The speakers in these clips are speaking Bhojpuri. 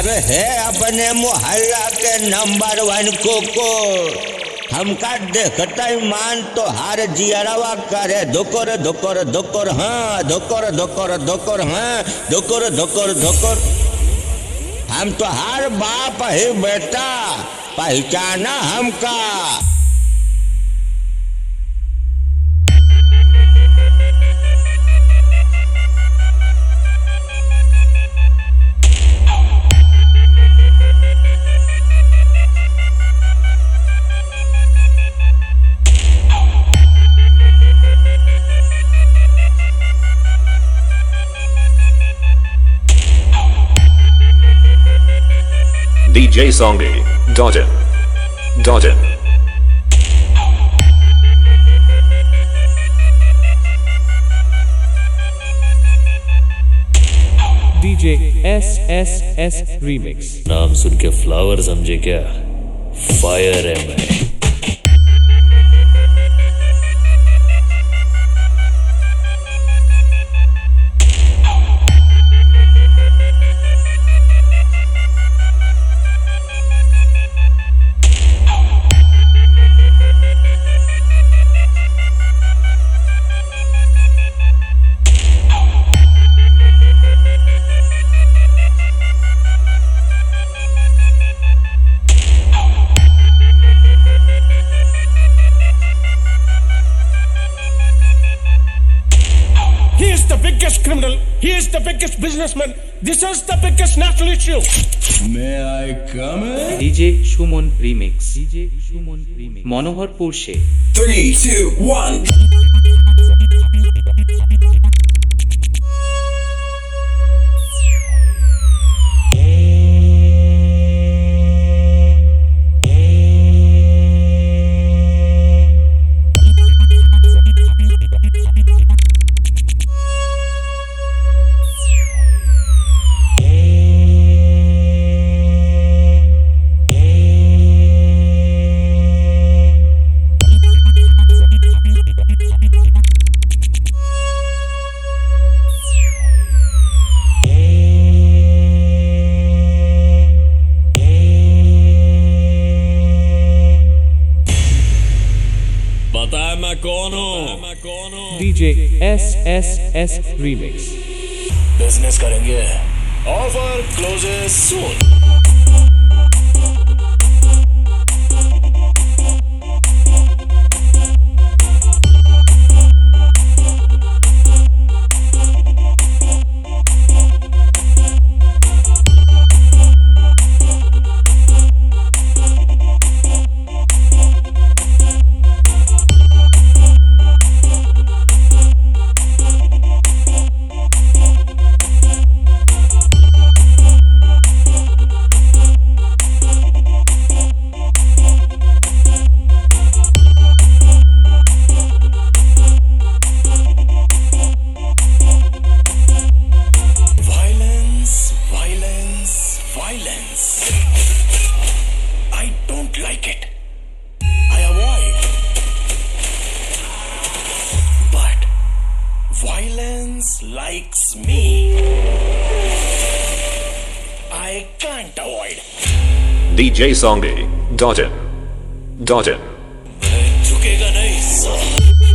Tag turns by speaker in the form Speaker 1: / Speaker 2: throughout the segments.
Speaker 1: है अपने मोहल्ला के नंबर 1 कुकुर। हमका देखता ही मान तो हार जियरवा करे धोकर धोकर धोकर हाँ धोकर धोकर धोकर हाँ धोकर धोकर धोकर। हम तो हर बाप ही बेटा, पहचाना हमका।
Speaker 2: DJ Songy, Dodgen.
Speaker 3: DJ SSS Remix।
Speaker 4: नाम सुन के फ्लावर समझे क्या? फायर है मैं।
Speaker 5: Criminal. He is the biggest businessman. This is the biggest national issue.
Speaker 6: May I come in?
Speaker 3: DJ Shumon Remix। DJ Shumon Remix। Monohorpur she।
Speaker 6: 3, 2, 1.
Speaker 4: मैं कौन हूँ?
Speaker 3: DJ SSS Remix।
Speaker 4: बिजनेस करेंगे। Offer closes soon. Likes me. I can't avoid.
Speaker 2: DJ Songy, Dodgen.
Speaker 4: मैं झुकेगा नहीं साला।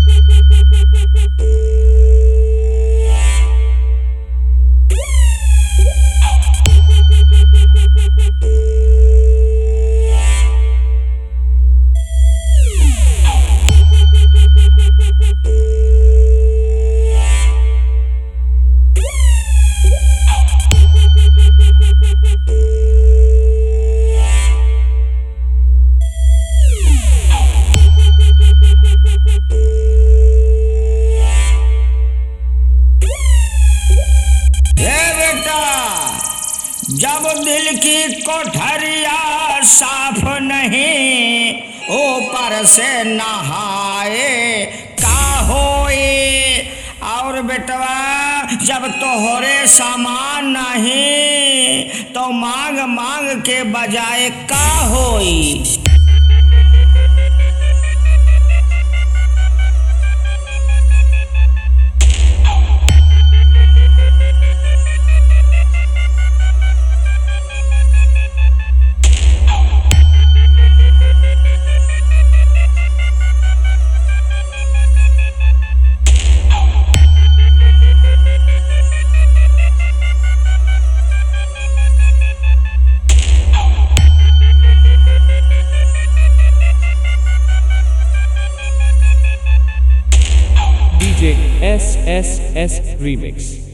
Speaker 1: जब दिल की कोठरिया साफ नहीं ऊपर से नहाए का होए। और बेटवा जब तोहरे सामान नहीं तो मांग मांग के बजाय का होई।
Speaker 3: DJ SSS Remix.